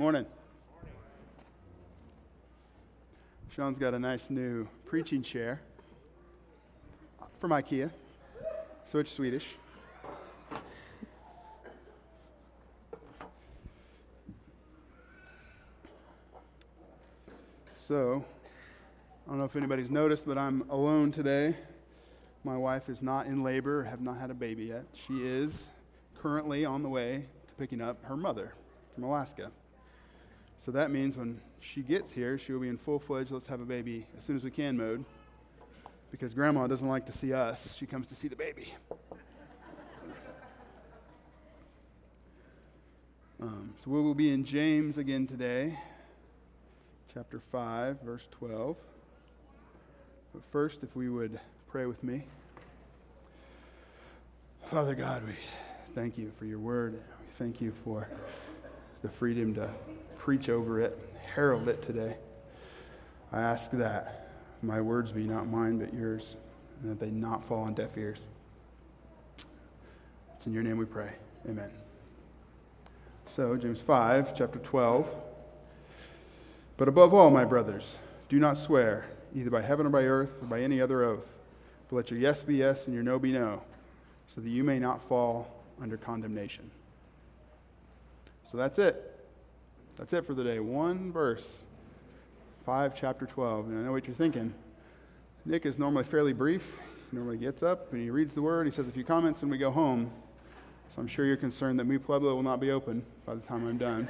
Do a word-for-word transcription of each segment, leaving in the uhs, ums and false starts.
Morning. Sean's got a nice new preaching chair from IKEA. Switch Swedish. So, I don't know if anybody's noticed, but I'm alone today. My wife is not in labor, have not had a baby yet. She is currently on the way to picking up her mother from Alaska. So that means when she gets here, she will be in full-fledged, let's have a baby as soon as we can mode, because Grandma doesn't like to see us. She comes to see the baby. Um, so we will be in James again today, chapter five, verse twelve. But first, if we would pray with me. Father God, we thank you for your word. We thank you for the freedom to preach over it, herald it today. I ask that my words be not mine but yours, and that they not fall on deaf ears. It's in your name we pray. Amen. So, James five, chapter twelve. But above all, my brothers, do not swear, either by heaven or by earth or by any other oath, but let your yes be yes and your no be no, so that you may not fall under condemnation. So that's it. That's it for the day. One verse, five, chapter twelve. And I know what you're thinking. Nick is normally fairly brief. He normally gets up and he reads the word. He says a few comments and we go home. So I'm sure you're concerned that Mi Pueblo will not be open by the time I'm done.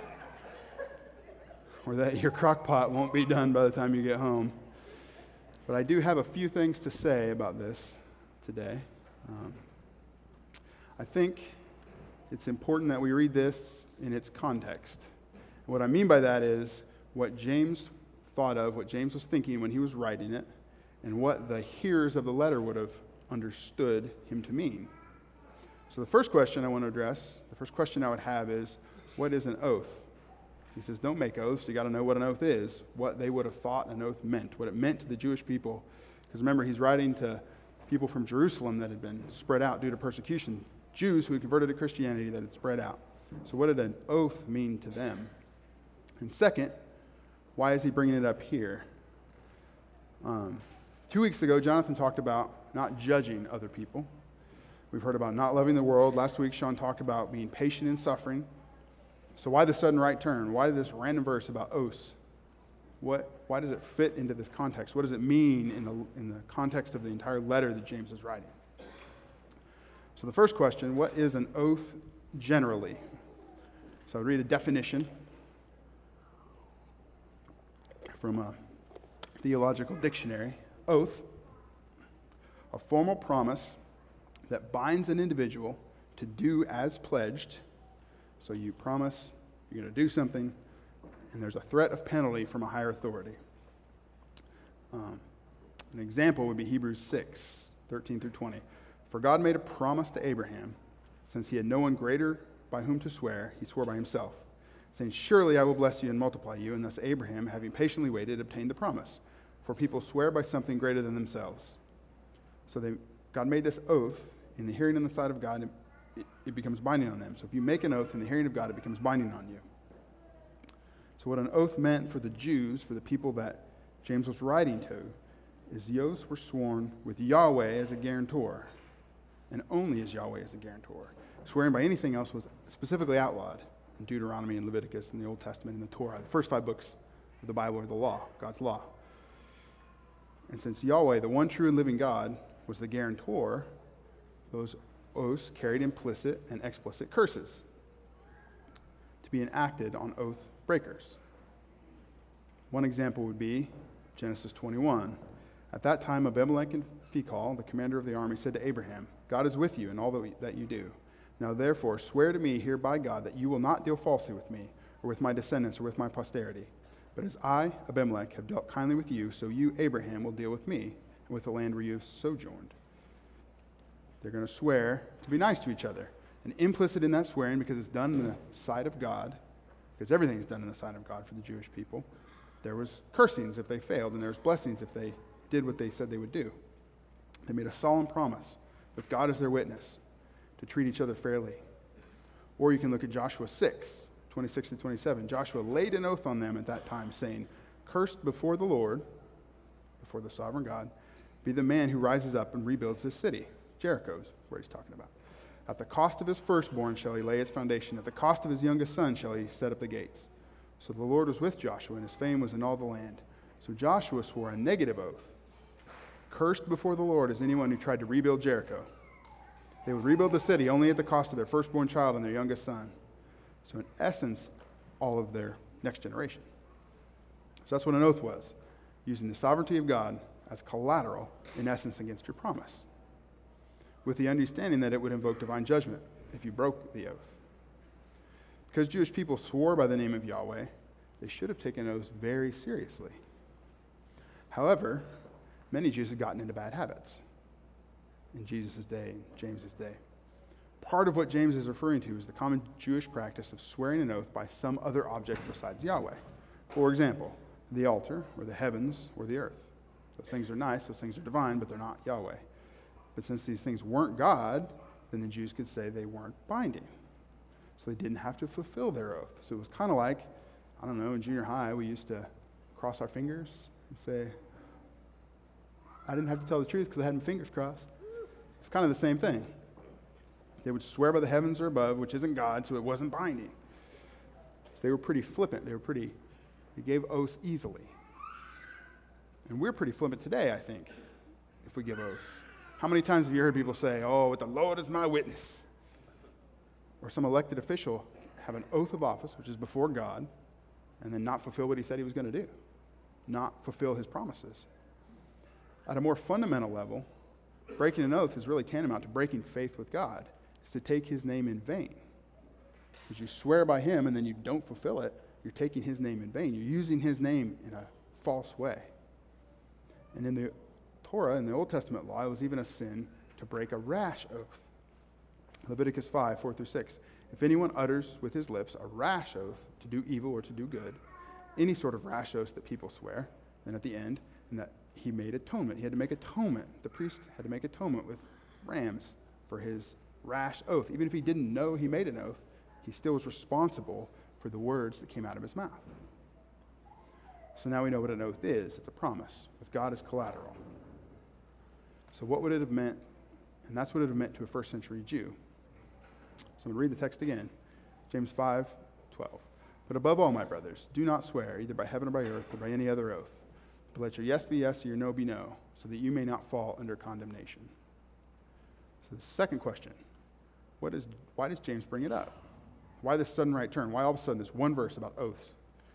Or that your crock pot won't be done by the time you get home. But I do have a few things to say about this today. Um, I think it's important that we read this in its context. What I mean by that is what James thought of, what James was thinking when he was writing it, and what the hearers of the letter would have understood him to mean. So the first question I want to address, the first question I would have is, what is an oath? He says, don't make oaths. You got to know what an oath is, what they would have thought an oath meant, what it meant to the Jewish people. Because remember, he's writing to people from Jerusalem that had been spread out due to persecution, Jews who had converted to Christianity that had spread out. So what did an oath mean to them? And second, why is he bringing it up here? Um, two weeks ago, Jonathan talked about not judging other people. We've heard about not loving the world. Last week, Sean talked about being patient in suffering. So why the sudden right turn? Why this random verse about oaths? What, why does it fit into this context? What does it mean in the, in the context of the entire letter that James is writing? So the first question, what is an oath generally? So I'll read a definition from a theological dictionary. Oath, a formal promise that binds an individual to do as pledged. So you promise you're going to do something, and there's a threat of penalty from a higher authority. Um, an example would be Hebrews six, thirteen through twenty. For God made a promise to Abraham, since he had no one greater by whom to swear, he swore by himself, saying, surely I will bless you and multiply you. And thus Abraham, having patiently waited, obtained the promise. For people swear by something greater than themselves. So they, God made this oath in the hearing and the sight of God, and it, it becomes binding on them. So if you make an oath in the hearing of God, it becomes binding on you. So what an oath meant for the Jews, for the people that James was writing to, is the oaths were sworn with Yahweh as a guarantor, and only as Yahweh as a guarantor. Swearing by anything else was specifically outlawed in Deuteronomy and Leviticus in the Old Testament and the Torah. The first five books of the Bible are the law, God's law. And since Yahweh, the one true and living God, was the guarantor, those oaths carried implicit and explicit curses to be enacted on oath breakers. One example would be Genesis twenty-one. At that time, Abimelech and Phicol, the commander of the army, said to Abraham, God is with you in all that you do. Now therefore, swear to me here by God that you will not deal falsely with me, or with my descendants, or with my posterity. But as I, Abimelech, have dealt kindly with you, so you, Abraham, will deal with me, and with the land where you have sojourned. They're going to swear to be nice to each other. And implicit in that swearing, because it's done in the sight of God, because everything is done in the sight of God for the Jewish people, there was cursings if they failed, and there was blessings if they did what they said they would do. They made a solemn promise, with God as their witness, to treat each other fairly. Or you can look at Joshua six, twenty-six to twenty-seven. Joshua laid an oath on them at that time, saying, "Cursed before the Lord," before the sovereign God, "be the man who rises up and rebuilds this city." Jericho is where he's talking about. "At the cost of his firstborn shall he lay its foundation. At the cost of his youngest son shall he set up the gates." So the Lord was with Joshua, and his fame was in all the land. So Joshua swore a negative oath. Cursed before the Lord is anyone who tried to rebuild Jericho. They would rebuild the city only at the cost of their firstborn child and their youngest son. So in essence, all of their next generation. So that's what an oath was, using the sovereignty of God as collateral, in essence, against your promise, with the understanding that it would invoke divine judgment if you broke the oath. Because Jewish people swore by the name of Yahweh, they should have taken oaths very seriously. However, many Jews had gotten into bad habits in Jesus' day, James's day. Part of what James is referring to is the common Jewish practice of swearing an oath by some other object besides Yahweh. For example, the altar, or the heavens, or the earth. Those things are nice, those things are divine, but they're not Yahweh. But since these things weren't God, then the Jews could say they weren't binding. So they didn't have to fulfill their oath. So it was kind of like, I don't know, in junior high, we used to cross our fingers and say, I didn't have to tell the truth because I had my fingers crossed. It's kind of the same thing. They would swear by the heavens or above, which isn't God, so it wasn't binding. So they were pretty flippant. They were pretty, they gave oaths easily. And we're pretty flippant today, I think, if we give oaths. How many times have you heard people say, "Oh, the Lord is my witness"? Or some elected official have an oath of office, which is before God, and then not fulfill what he said he was going to do, not fulfill his promises. At a more fundamental level, breaking an oath is really tantamount to breaking faith with God. It's to take his name in vain. Because you swear by him and then you don't fulfill it, you're taking his name in vain. You're using his name in a false way. And in the Torah, in the Old Testament law, it was even a sin to break a rash oath. Leviticus five, four through six. If anyone utters with his lips a rash oath to do evil or to do good, any sort of rash oath that people swear, then at the end, and that he made atonement. He had to make atonement. The priest had to make atonement with rams for his rash oath. Even if he didn't know he made an oath, he still was responsible for the words that came out of his mouth. So now we know what an oath is. It's a promise with God as collateral. So what would it have meant? And that's what it would have meant to a first century Jew. So I'm going to read the text again. James five, twelve. "But above all, my brothers, do not swear, either by heaven or by earth or by any other oath. But let your yes be yes and your no be no, so that you may not fall under condemnation." So the second question, what is, why does James bring it up? Why this sudden right turn? Why all of a sudden this one verse about oaths?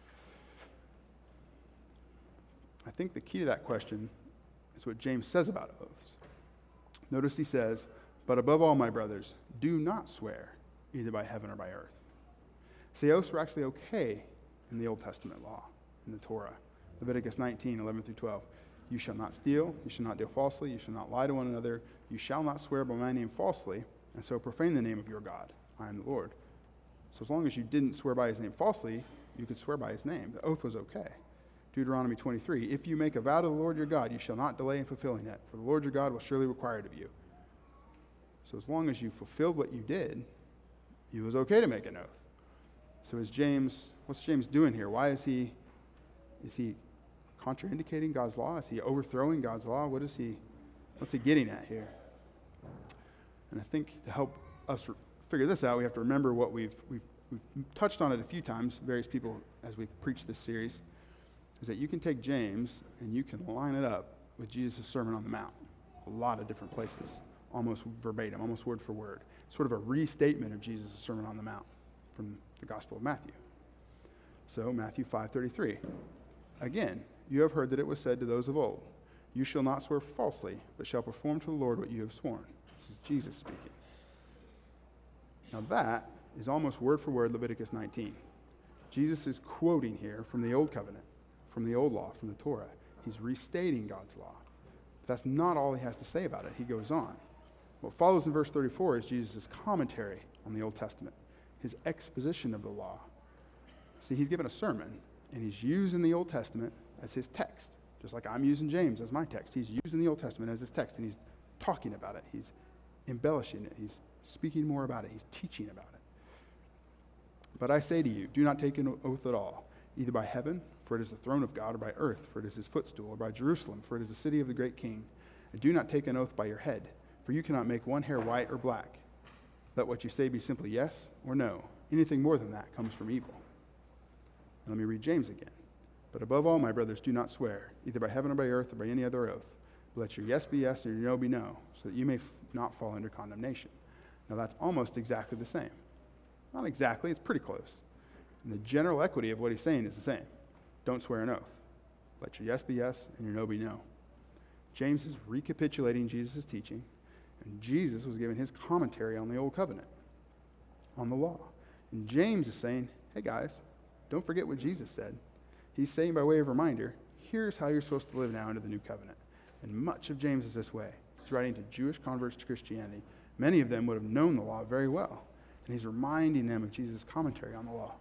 I think the key to that question is what James says about oaths. Notice he says, "But above all, my brothers, do not swear, either by heaven or by earth." See, oaths were actually okay in the Old Testament law, in the Torah. Leviticus nineteen, eleven through twelve. "You shall not steal, you shall not deal falsely, you shall not lie to one another, you shall not swear by my name falsely, and so profane the name of your God. I am the Lord." So as long as you didn't swear by his name falsely, you could swear by his name. The oath was okay. Deuteronomy twenty-three, "If you make a vow to the Lord your God, you shall not delay in fulfilling it, for the Lord your God will surely require it of you." So as long as you fulfilled what you did, it was okay to make an oath. So is James, what's James doing here? Why is he, is he contraindicating God's law? Is he overthrowing God's law? What is he, what's he getting at here? And I think to help us figure this out, we have to remember what we've, we've, we've touched on it a few times, various people, as we've preached this series, is that you can take James and you can line it up with Jesus' Sermon on the Mount, a lot of different places, almost verbatim, almost word for word. Sort of a restatement of Jesus' Sermon on the Mount from the Gospel of Matthew. So Matthew five thirty-three. "Again, you have heard that it was said to those of old, 'You shall not swear falsely, but shall perform to the Lord what you have sworn.'" This is Jesus speaking. Now that is almost word for word Leviticus nineteen. Jesus is quoting here from the Old Covenant, from the Old Law, from the Torah. He's restating God's law. But that's not all he has to say about it. He goes on. What follows in verse thirty-four is Jesus' commentary on the Old Testament, his exposition of the law. See, he's given a sermon, and he's using the Old Testament as his text, just like I'm using James as my text. He's using the Old Testament as his text, and he's talking about it. He's embellishing it. He's speaking more about it. He's teaching about it. But I say to you, do not take an oath at all, either by heaven, for it is the throne of God, or by earth, for it is his footstool, or by Jerusalem, for it is the city of the great king. And do not take an oath by your head, for you cannot make one hair white or black. Let what you say be simply yes or no. Anything more than that comes from evil. And let me read James again. But above all, my brothers, do not swear, either by heaven or by earth or by any other oath. But let your yes be yes and your no be no, so that you may f- not fall under condemnation. Now that's almost exactly the same. Not exactly, it's pretty close. And the general equity of what he's saying is the same. Don't swear an oath. Let your yes be yes and your no be no. James is recapitulating Jesus' teaching, and Jesus was giving his commentary on the Old Covenant, on the law. And James is saying, hey guys, don't forget what Jesus said. He's saying by way of reminder, here's how you're supposed to live now under the new covenant. And much of James is this way. He's writing to Jewish converts to Christianity. Many of them would have known the law very well. And he's reminding them of Jesus' commentary on the law.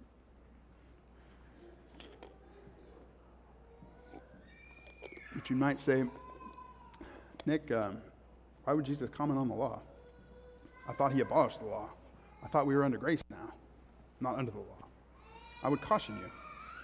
But you might say, Nick, um, why would Jesus comment on the law? I thought he abolished the law. I thought we were under grace now, not under the law. I would caution you.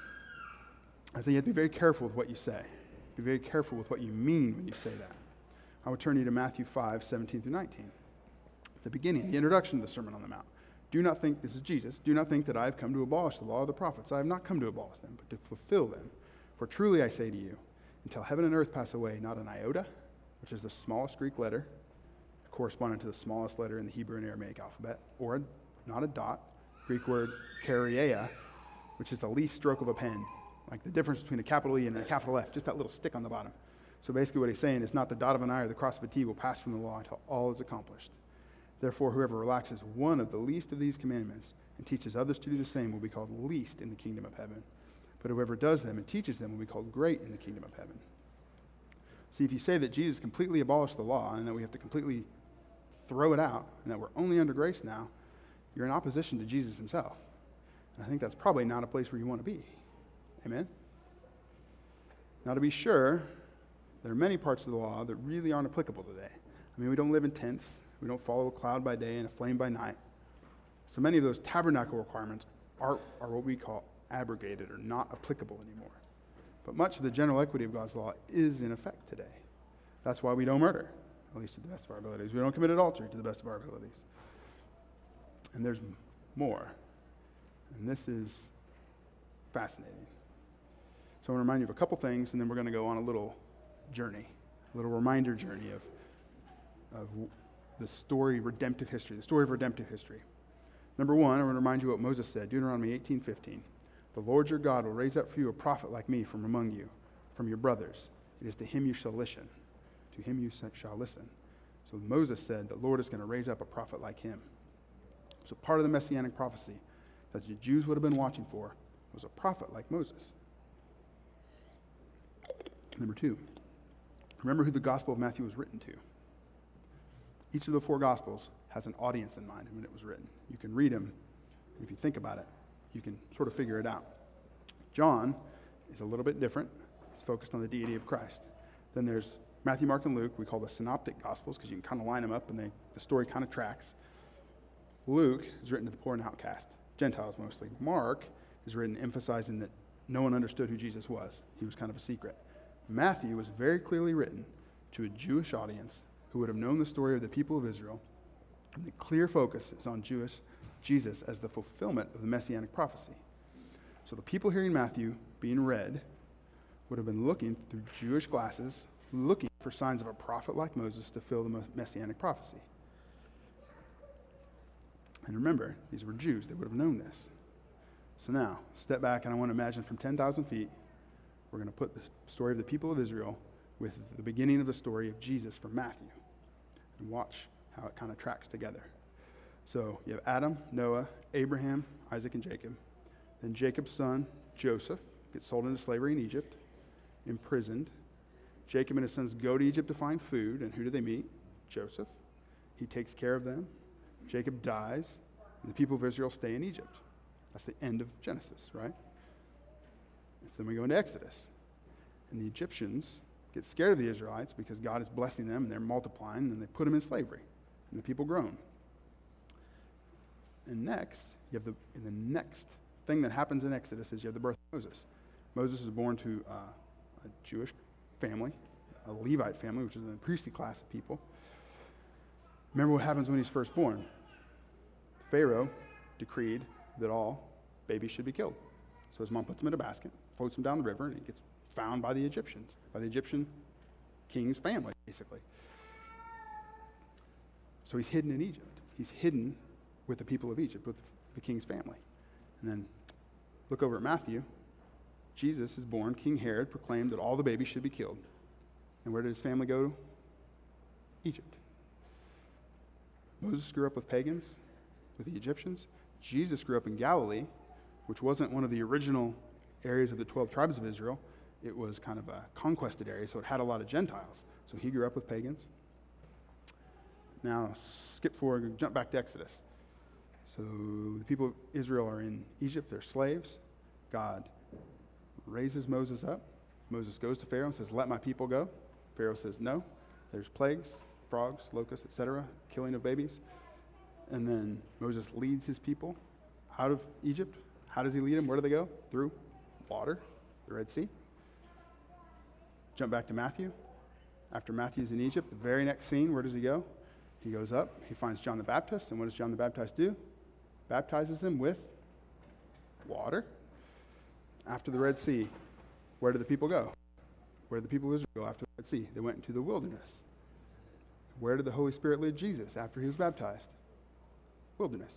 I say you have to be very careful with what you say. Be very careful with what you mean when you say that. I would turn you to Matthew five, seventeen through nineteen. The beginning, the introduction to the Sermon on the Mount. Do not think, this is Jesus, do not think that I have come to abolish the law of the prophets. I have not come to abolish them, but to fulfill them. For truly I say to you, until heaven and earth pass away, not an iota, which is the smallest Greek letter, corresponding to the smallest letter in the Hebrew and Aramaic alphabet, or a, not a dot, Greek word kareia, which is the least stroke of a pen, like the difference between a capital E and a capital F, just that little stick on the bottom. So basically what he's saying is not the dot of an I or the cross of a T will pass from the law until all is accomplished. Therefore, whoever relaxes one of the least of these commandments and teaches others to do the same will be called least in the kingdom of heaven. But whoever does them and teaches them will be called great in the kingdom of heaven. See, if you say that Jesus completely abolished the law and that we have to completely throw it out and that we're only under grace now, you're in opposition to Jesus himself. And I think that's probably not a place where you want to be. Amen? Now, to be sure, there are many parts of the law that really aren't applicable today. I mean, we don't live in tents. We don't follow a cloud by day and a flame by night. So many of those tabernacle requirements are, are what we call abrogated or not applicable anymore. But much of the general equity of God's law is in effect today. That's why we don't murder, at least to the best of our abilities. We don't commit adultery to the best of our abilities. And there's more. And this is fascinating. So I want to remind you of a couple things, and then we're going to go on a little journey, a little reminder journey of, of the story, redemptive history, the story of redemptive history. Number one, I want to remind you what Moses said, Deuteronomy eighteen fifteen. The Lord your God will raise up for you a prophet like me from among you, from your brothers. It is to him you shall listen. To him you shall listen. So Moses said the Lord is going to raise up a prophet like him. So part of the messianic prophecy that the Jews would have been watching for was a prophet like Moses. Number two, remember who the Gospel of Matthew was written to. Each of the four Gospels has an audience in mind when it was written. You can read them, and if you think about it, you can sort of figure it out. John is a little bit different. It's focused on the deity of Christ. Then there's Matthew, Mark, and Luke. We call the synoptic Gospels because you can kind of line them up and they, the story kind of tracks. Luke is written to the poor and outcast, Gentiles mostly. Mark is written emphasizing that no one understood who Jesus was. He was kind of a secret. Matthew was very clearly written to a Jewish audience who would have known the story of the people of Israel, and the clear focus is on Jewish Jesus as the fulfillment of the messianic prophecy. So the people hearing Matthew being read would have been looking through Jewish glasses, looking for signs of a prophet like Moses to fill the messianic prophecy. And remember, these were Jews. They would have known this. So now, step back, and I want to imagine from ten thousand feet, we're going to put the story of the people of Israel with the beginning of the story of Jesus from Matthew, and watch how it kind of tracks together. So you have Adam, Noah, Abraham, Isaac, and Jacob. Then Jacob's son, Joseph, gets sold into slavery in Egypt, imprisoned. Jacob and his sons go to Egypt to find food, and who do they meet? Joseph. He takes care of them. Jacob dies, and the people of Israel stay in Egypt. That's the end of Genesis, right? And so then we go into Exodus. And the Egyptians get scared of the Israelites because God is blessing them, and they're multiplying, and they put them in slavery. And the people groan. And next, You have the, in the next thing that happens in Exodus is you have the birth of Moses. Moses is born to uh, a Jewish family, a Levite family, which is a priestly class of people. Remember what happens when he's first born. Pharaoh decreed that all babies should be killed. So his mom puts him in a basket, floats him down the river, and he gets found by the Egyptians, by the Egyptian king's family, basically. So he's hidden in Egypt. He's hidden with the people of Egypt, with the king's family. And then look over at Matthew. Jesus is born. King Herod proclaimed that all the babies should be killed. And where did his family go to? Egypt. Moses grew up with pagans, with the Egyptians. Jesus grew up in Galilee, which wasn't one of the original areas of the twelve tribes of Israel. It was kind of a conquested area, so it had a lot of Gentiles. So he grew up with pagans. Now, skip forward and jump back to Exodus. So the people of Israel are in Egypt. They're slaves. God raises Moses up. Moses goes to Pharaoh and says, let my people go. Pharaoh says, no. There's plagues, frogs, locusts, et cetera, killing of babies. And then Moses leads his people out of Egypt. How does he lead them? Where do they go? Through water, the Red Sea. Jump back to Matthew. After Matthew's in Egypt, the very next scene, where does he go? He goes up, he finds John the Baptist, and what does John the Baptist do? Baptizes him with water. After the Red Sea, where did the people go? Where did the people of Israel go after the Red Sea? They went into the wilderness. Where did the Holy Spirit lead Jesus after he was baptized? Wilderness.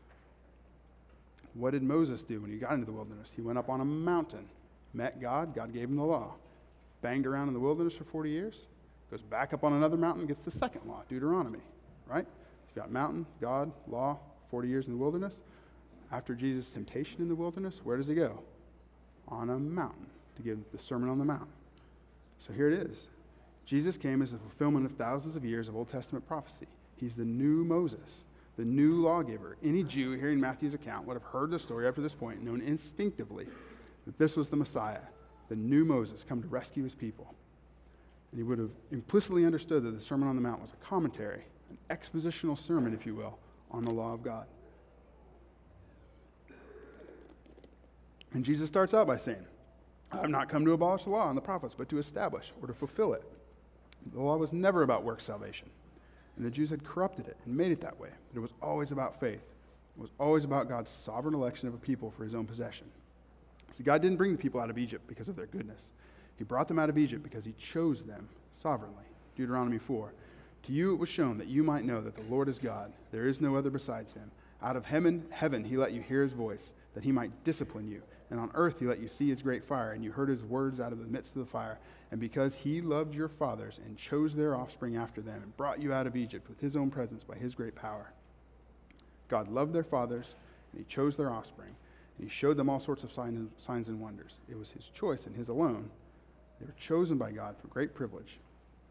What did Moses do when he got into the wilderness? He went up on a mountain, met God, God gave him the law. Banged around in the wilderness for forty years, goes back up on another mountain, gets the second law, Deuteronomy, right? You've got mountain, God, law, forty years in the wilderness. After Jesus' temptation in the wilderness, where does he go? On a mountain to give the Sermon on the Mount. So here it is. Jesus came as the fulfillment of thousands of years of Old Testament prophecy. He's the new Moses, the new lawgiver. Any Jew hearing Matthew's account would have heard the story up to this point, known instinctively that this was the Messiah, the new Moses, come to rescue his people. And he would have implicitly understood that the Sermon on the Mount was a commentary, an expositional sermon, if you will, on the law of God. And Jesus starts out by saying, I have not come to abolish the law and the prophets, but to establish or to fulfill it. The law was never about works salvation. And the Jews had corrupted it and made it that way. But it was always about faith. It was always about God's sovereign election of a people for his own possession. See, God didn't bring the people out of Egypt because of their goodness. He brought them out of Egypt because he chose them sovereignly. Deuteronomy four. To you it was shown that you might know that the Lord is God. There is no other besides him. Out of heaven, heaven he let you hear his voice, that he might discipline you. And on earth he let you see his great fire, and you heard his words out of the midst of the fire. And because he loved your fathers and chose their offspring after them and brought you out of Egypt with his own presence by his great power. God loved their fathers, and he chose their offspring. And he showed them all sorts of signs, signs and wonders. It was his choice and his alone. They were chosen by God for great privilege.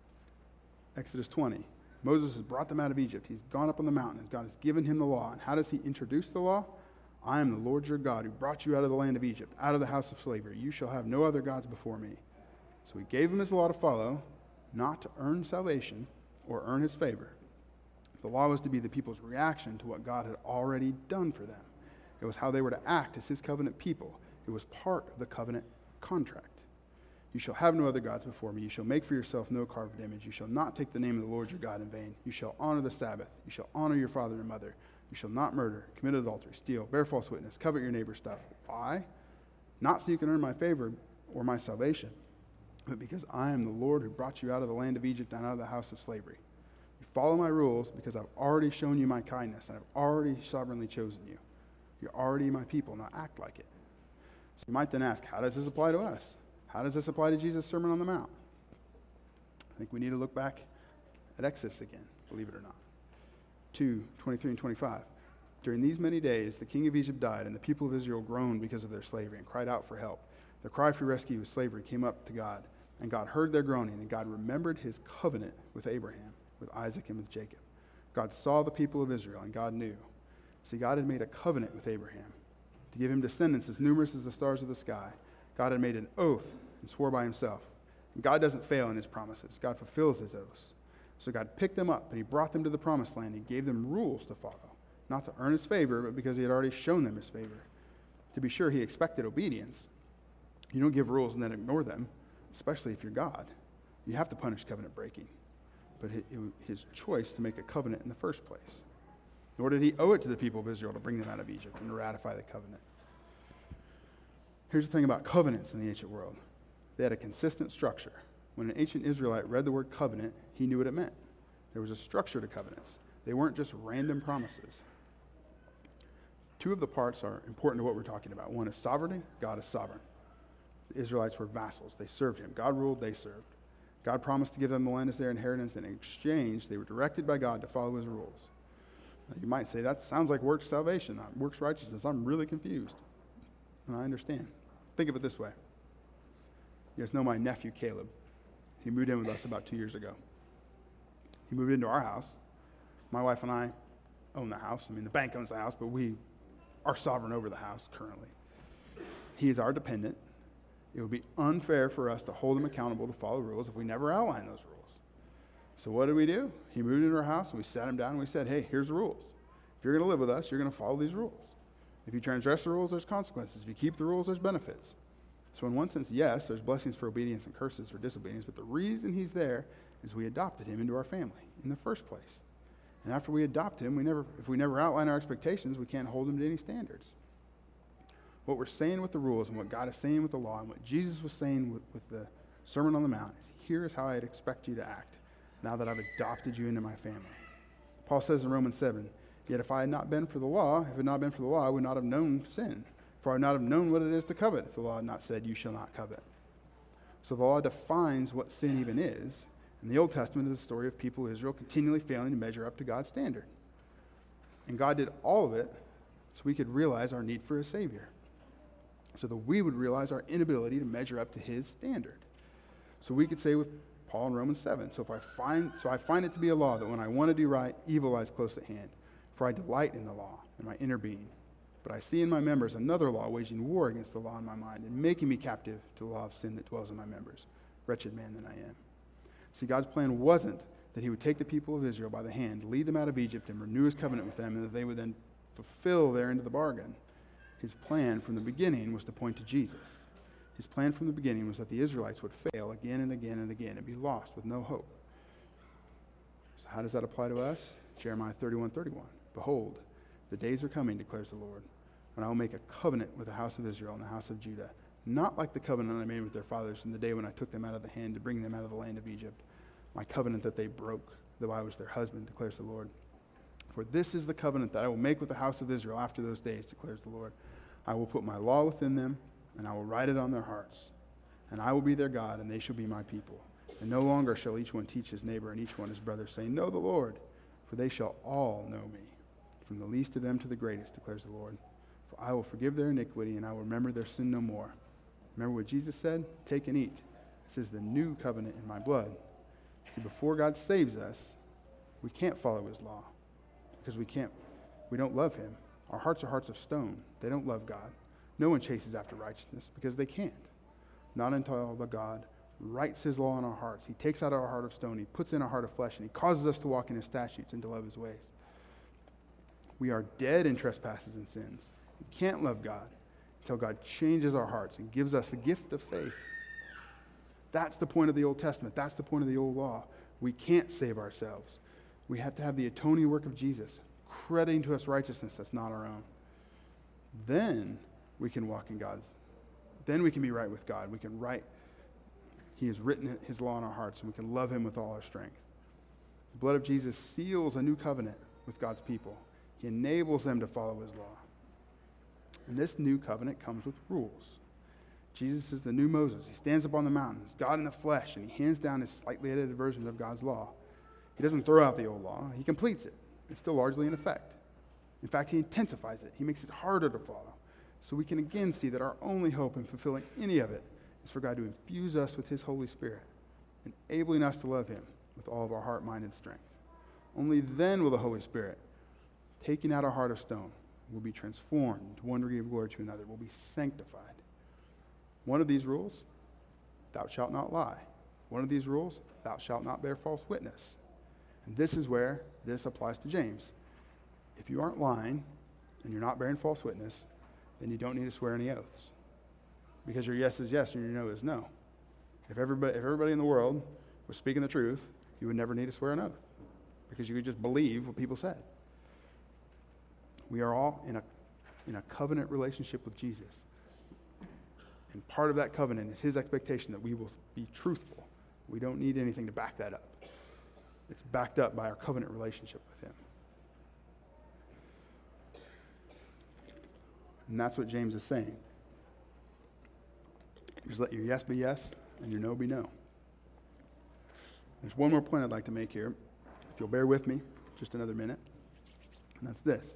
Exodus twenty. Moses has brought them out of Egypt. He's gone up on the mountain, and God has given him the law. And how does he introduce the law? I am the Lord your God who brought you out of the land of Egypt, out of the house of slavery. You shall have no other gods before me. So he gave them his law to follow, not to earn salvation or earn his favor. The law was to be the people's reaction to what God had already done for them. It was how they were to act as his covenant people. It was part of the covenant contract. You shall have no other gods before me. You shall make for yourself no carved image. You shall not take the name of the Lord your God in vain. You shall honor the Sabbath. You shall honor your father and mother. You shall not murder, commit adultery, steal, bear false witness, covet your neighbor's stuff. Why? Not so you can earn my favor or my salvation, but because I am the Lord who brought you out of the land of Egypt and out of the house of slavery. You follow my rules because I've already shown you my kindness, and I've already sovereignly chosen you. You're already my people. Now act like it. So you might then ask, how does this apply to us? How does this apply to Jesus' Sermon on the Mount? I think we need to look back at Exodus again, believe it or not. two, twenty-three and twenty-five. During these many days, the king of Egypt died, and the people of Israel groaned because of their slavery and cried out for help. Their cry for rescue with slavery came up to God, and God heard their groaning, and God remembered his covenant with Abraham, with Isaac, and with Jacob. God saw the people of Israel, and God knew. See, God had made a covenant with Abraham to give him descendants as numerous as the stars of the sky. God had made an oath and swore by himself. And God doesn't fail in his promises. God fulfills his oaths. So God picked them up, and he brought them to the promised land. He gave them rules to follow. not to earn his favor, but because he had already shown them his favor. To be sure, he expected obedience. You don't give rules and then ignore them, especially if you're God. You have to punish covenant breaking. But it was his choice to make a covenant in the first place. Nor did he owe it to the people of Israel to bring them out of Egypt and to ratify the covenant. Here's the thing about covenants in the ancient world. They had a consistent structure. When an ancient Israelite read the word covenant, he knew what it meant. There was a structure to covenants. They weren't just random promises. Two of the parts are important to what we're talking about. One is sovereignty. God is sovereign. The Israelites were vassals. They served him. God ruled, they served. God promised to give them the land as their inheritance, and in exchange, they were directed by God to follow his rules. Now, you might say, that sounds like works salvation, not works righteousness. I'm really confused. And I understand. Think of it this way. You guys know my nephew, Caleb. He moved in with us about two years ago. He moved into our house. My wife and I own the house. I mean, the bank owns the house, but we are sovereign over the house currently. He is our dependent. It would be unfair for us to hold him accountable to follow rules if we never outline those rules. So what did we do? He moved into our house, and we sat him down, and we said, hey, here's the rules. If you're going to live with us, you're going to follow these rules. If you transgress the rules, there's consequences. If you keep the rules, there's benefits. So in one sense, yes, there's blessings for obedience and curses for disobedience, but the reason he's there is we adopted him into our family in the first place. And after we adopt him, we never, if we never outline our expectations, we can't hold him to any standards. What we're saying with the rules and what God is saying with the law and what Jesus was saying with, with the Sermon on the Mount is, here is how I'd expect you to act now that I've adopted you into my family. Paul says in Romans seven, yet if I had not been for the law, if it had not been for the law, I would not have known sin. For I would not have known what it is to covet if the law had not said, you shall not covet. So the law defines what sin even is. And the Old Testament is the story of people of Israel continually failing to measure up to God's standard. And God did all of it so we could realize our need for a Savior. So that we would realize our inability to measure up to his standard. So we could say with Paul in Romans seven, so if I find so I find it to be a law that when I want to do right, evil lies close at hand. For I delight in the law, in my inner being. But I see in my members another law waging war against the law in my mind and making me captive to the law of sin that dwells in my members. Wretched man that I am. See, God's plan wasn't that he would take the people of Israel by the hand, lead them out of Egypt, and renew his covenant with them, and that they would then fulfill their end of the bargain. His plan from the beginning was to point to Jesus. His plan from the beginning was that the Israelites would fail again and again and again and be lost with no hope. So how does that apply to us? Jeremiah thirty-one thirty-one. Behold, the days are coming, declares the Lord, when I will make a covenant with the house of Israel and the house of Judah, not like the covenant I made with their fathers in the day when I took them out of the hand to bring them out of the land of Egypt, my covenant that they broke, though I was their husband, declares the Lord. For this is the covenant that I will make with the house of Israel after those days, declares the Lord. I will put my law within them, and I will write it on their hearts. And I will be their God, and they shall be my people. And no longer shall each one teach his neighbor and each one his brother, saying, know the Lord, for they shall all know me, from the least of them to the greatest, declares the Lord. For I will forgive their iniquity, and I will remember their sin no more. Remember what Jesus said? Take and eat. This is the new covenant in my blood. See, before God saves us, we can't follow his law because we can't, we don't love him. Our hearts are hearts of stone. They don't love God. No one chases after righteousness because they can't. Not until the God writes his law in our hearts. He takes out our heart of stone. He puts in a heart of flesh, and he causes us to walk in his statutes and to love his ways. We are dead in trespasses and sins. We can't love God until God changes our hearts and gives us the gift of faith. That's the point of the Old Testament. That's the point of the old law. We can't save ourselves. We have to have the atoning work of Jesus, crediting to us righteousness that's not our own. Then we can walk in God's. Then we can be right with God. We can write. He has written his law in our hearts, and we can love him with all our strength. The blood of Jesus seals a new covenant with God's people. He enables them to follow his law. And this new covenant comes with rules. Jesus is the new Moses. He stands up on the mountains, God in the flesh, and he hands down his slightly edited versions of God's law. He doesn't throw out the old law. He completes it. It's still largely in effect. In fact, he intensifies it. He makes it harder to follow. So we can again see that our only hope in fulfilling any of it is for God to infuse us with his Holy Spirit, enabling us to love him with all of our heart, mind, and strength. Only then will the Holy Spirit, taking out our heart of stone, will be transformed to one degree of glory to another, will be sanctified. One of these rules, thou shalt not lie. One of these rules, thou shalt not bear false witness. And this is where this applies to James. If you aren't lying and you're not bearing false witness, then you don't need to swear any oaths. Because your yes is yes and your no is no. If everybody, if everybody in the world was speaking the truth, you would never need to swear an oath. Because you could just believe what people said. We are all in a, in a covenant relationship with Jesus. And part of that covenant is his expectation that we will be truthful. We don't need anything to back that up. It's backed up by our covenant relationship with him. And that's what James is saying. Just let your yes be yes and your no be no. There's one more point I'd like to make here. If you'll bear with me just another minute. And that's this.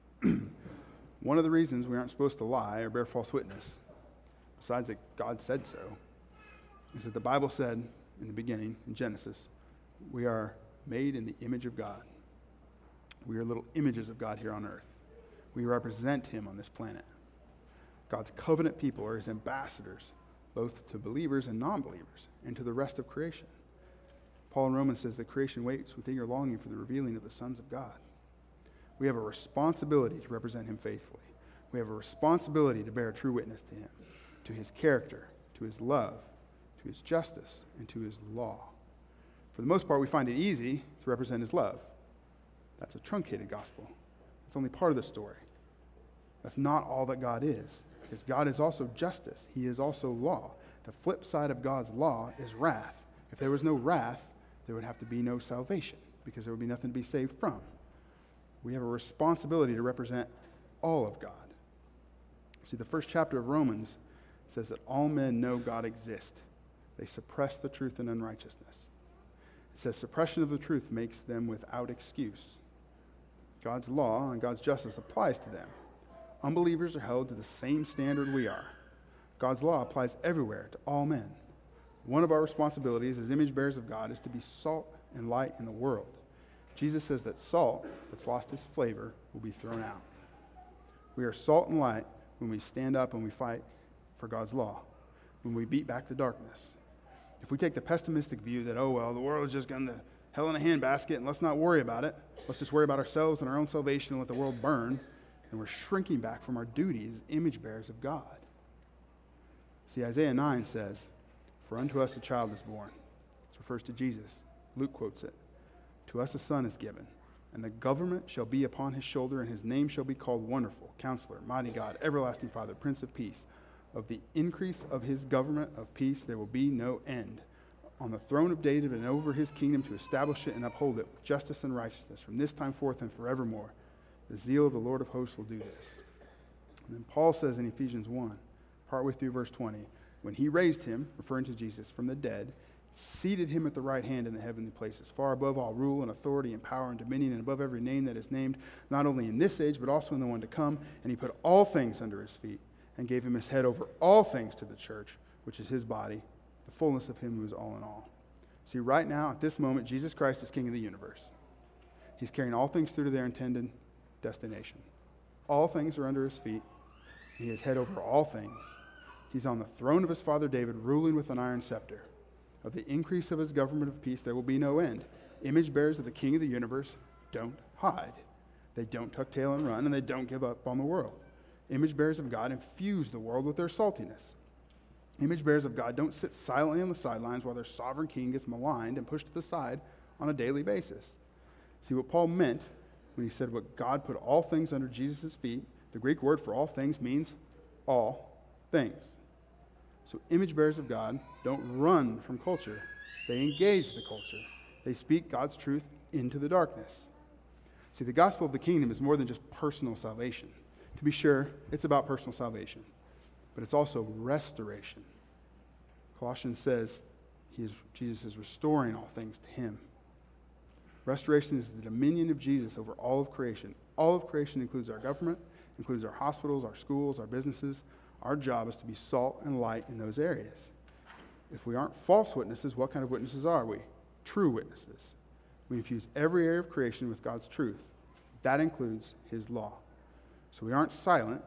One of the reasons we aren't supposed to lie or bear false witness, besides that God said so, is that the Bible said in the beginning, in Genesis, we are made in the image of God. We are little images of God here on earth. We represent him on this planet. God's covenant people are his ambassadors, both to believers and non-believers, and to the rest of creation. Paul in Romans says that creation waits with eager longing for the revealing of the sons of God. We have a responsibility to represent him faithfully. We have a responsibility to bear true witness to him, to his character, to his love, to his justice, and to his law. For the most part, we find it easy to represent his love. That's a truncated gospel. It's only part of the story. That's not all that God is, because God is also justice. He is also law. The flip side of God's law is wrath. If there was no wrath, there would have to be no salvation, because there would be nothing to be saved from. We have a responsibility to represent all of God. See, the first chapter of Romans says that all men know God exists. They suppress the truth in unrighteousness. It says suppression of the truth makes them without excuse. God's law and God's justice applies to them. Unbelievers are held to the same standard we are. God's law applies everywhere to all men. One of our responsibilities as image bearers of God is to be salt and light in the world. Jesus says that salt that's lost its flavor will be thrown out. We are salt and light when we stand up and we fight for God's law, when we beat back the darkness. If we take the pessimistic view that, oh, well, the world is just going to hell in a handbasket and let's not worry about it, let's just worry about ourselves and our own salvation and let the world burn, and we're shrinking back from our duties as image bearers of God. See, Isaiah nine says, "For unto us a child is born." This refers to Jesus. Luke quotes it. "To us a son is given, and the government shall be upon his shoulder, and his name shall be called Wonderful, Counselor, Mighty God, Everlasting Father, Prince of Peace. Of the increase of his government of peace there will be no end. On the throne of David and over his kingdom to establish it and uphold it with justice and righteousness from this time forth and forevermore. The zeal of the Lord of hosts will do this." And then Paul says in Ephesians one, partway through verse twenty, when he raised him, referring to Jesus, from the dead, seated him at the right hand in the heavenly places, far above all rule and authority and power and dominion, and above every name that is named, not only in this age, but also in the one to come. And he put all things under his feet, and gave him his head over all things to the church, which is his body, the fullness of him who is all in all. See, right now, at this moment, Jesus Christ is King of the universe. He's carrying all things through to their intended destination. All things are under his feet. He is head over all things. He's on the throne of his father David, ruling with an iron scepter. Of the increase of his government of peace, there will be no end. Image bearers of the King of the universe don't hide. They don't tuck tail and run, and they don't give up on the world. Image bearers of God infuse the world with their saltiness. Image bearers of God don't sit silently on the sidelines while their sovereign king gets maligned and pushed to the side on a daily basis. See, what Paul meant when he said what God put all things under Jesus' feet, the Greek word for all things means all things. So image bearers of God don't run from culture. They engage the culture. They speak God's truth into the darkness. See, the gospel of the kingdom is more than just personal salvation. To be sure, it's about personal salvation, but it's also restoration. Colossians says he is, Jesus is restoring all things to him. Restoration is the dominion of Jesus over all of creation. All of creation includes our government, includes our hospitals, our schools, our businesses. Our job is to be salt and light in those areas. If we aren't false witnesses, what kind of witnesses are we? True witnesses. We infuse every area of creation with God's truth. That includes his law. So we aren't silent.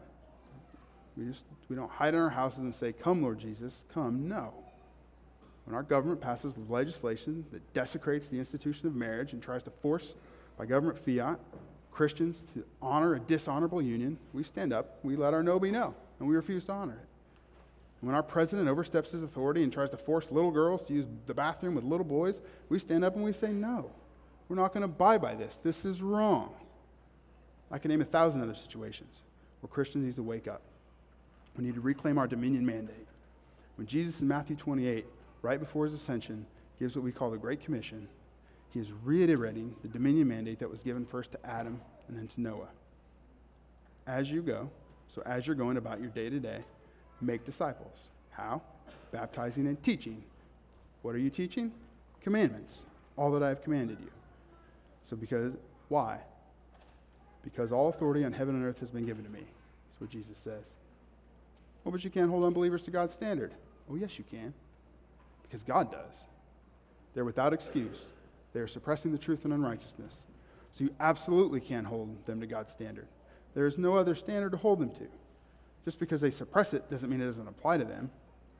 We just we don't hide in our houses and say, "Come, Lord Jesus, come." No. When our government passes legislation that desecrates the institution of marriage and tries to force, by government fiat, Christians to honor a dishonorable union, we stand up, we let our no be no, and we refuse to honor it. And when our president oversteps his authority and tries to force little girls to use the bathroom with little boys, we stand up and we say no. We're not going to abide by this. This is wrong. I can name a thousand other situations where Christians need to wake up. We need to reclaim our dominion mandate. When Jesus in Matthew twenty-eight, right before his ascension, gives what we call the Great Commission, he is reiterating the dominion mandate that was given first to Adam and then to Noah. As you go, so as you're going about your day-to-day, make disciples. How? Baptizing and teaching. What are you teaching? Commandments. All that I have commanded you. So because, why? Because all authority on heaven and earth has been given to me. That's what Jesus says. Well, but you can't hold unbelievers to God's standard. Oh, yes, you can. Because God does. They're without excuse. They are suppressing the truth and unrighteousness. So you absolutely can't hold them to God's standard. There is no other standard to hold them to. Just because they suppress it doesn't mean it doesn't apply to them.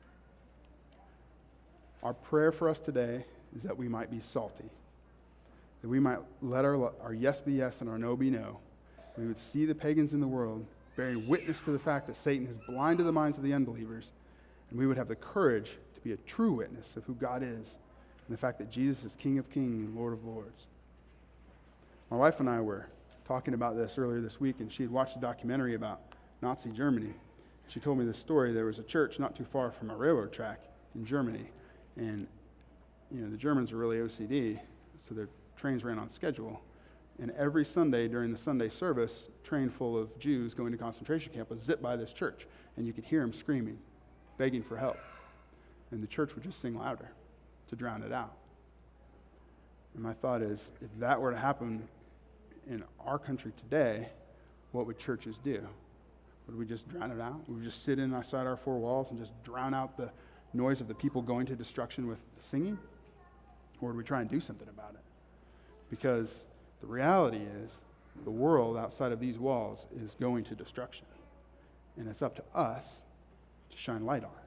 Our prayer for us today is that we might be salty. That we might let our, our yes be yes and our no be no. We would see the pagans in the world bearing witness to the fact that Satan has blinded the minds of the unbelievers, and we would have the courage to be a true witness of who God is and the fact that Jesus is King of Kings and Lord of Lords. My wife and I were talking about this earlier this week, and she had watched a documentary about Nazi Germany. She told me this story. There was a church not too far from a railroad track in Germany, and you know the Germans are really O C D, so their trains ran on schedule. And every Sunday during the Sunday service, a train full of Jews going to concentration camp would zip by this church, and you could hear them screaming, begging for help. And the church would just sing louder to drown it out. And my thought is, if that were to happen in our country today, what would churches do? Would we just drown it out? Would we just sit inside our four walls and just drown out the noise of the people going to destruction with singing? Or would we try and do something about it? Because the reality is, the world outside of these walls is going to destruction. And it's up to us to shine light on it.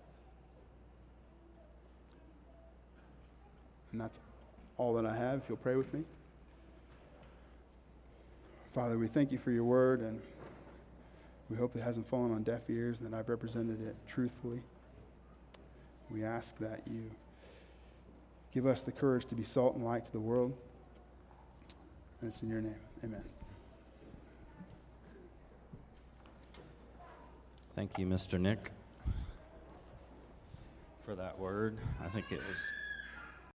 And that's all that I have. If you'll pray with me. Father, we thank you for your word, and we hope it hasn't fallen on deaf ears and that I've represented it truthfully. We ask that you give us the courage to be salt and light to the world. And it's in your name. Amen. Thank you, Mister Nick, for that word. I think it was